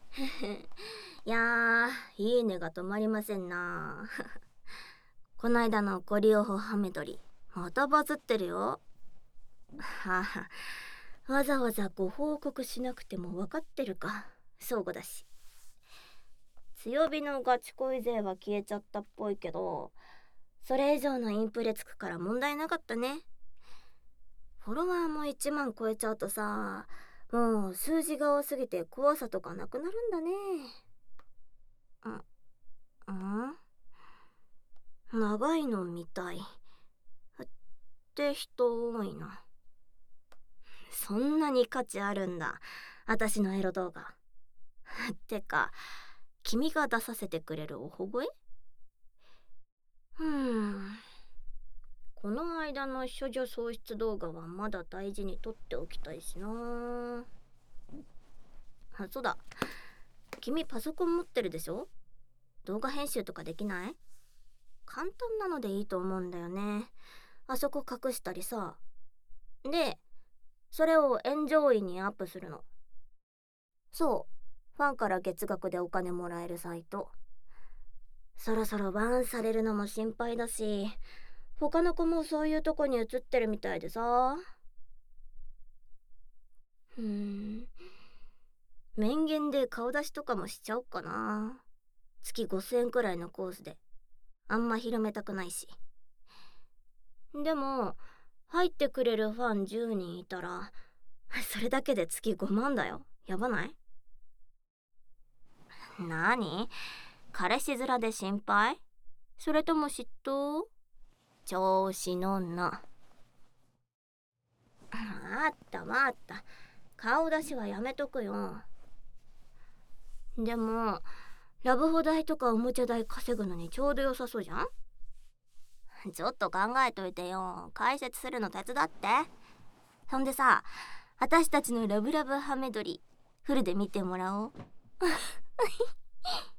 いやいいねが止まりませんな。こないだのゴリオホハメ撮り、またバズってるよ。はあ、わざわざご報告しなくても分かってるか。相互だし。強火のガチ恋勢は消えちゃったっぽいけど、それ以上のインプレつくから問題なかったね。フォロワーも1万超えちゃうとさ、もう数字が多すぎて怖さとかなくなるんだね。長いのみたい。って人多いな。そんなに価値あるんだ、私のエロ動画。てか、君が出させてくれるおほごえ？この間の処女喪失動画はまだ大事に撮っておきたいしな。あ、そうだ。君パソコン持ってるでしょ？動画編集とかできない？簡単なのでいいと思うんだよね。あそこ隠したりさ。で、それを炎上位にアップするの。そう。ファンから月額でお金もらえるサイト。そろそろバーンされるのも心配だし、他の子もそういうとこに映ってるみたいでさ。面言で顔出しとかもしちゃおっかな。月5000円くらいのコースで。あんま広めたくないし。でも、入ってくれるファン10人いたら、それだけで月5万だよ。やばない？なに？彼氏面で心配？それとも嫉妬？調子乗んな。あったまった。顔出しはやめとくよ。でも、ラブホ代とかおもちゃ代稼ぐのにちょうど良さそうじゃん？ちょっと考えといてよ。解説するの手伝って。そんでさ、私たちのラブラブハメ撮りフルで見てもらおう。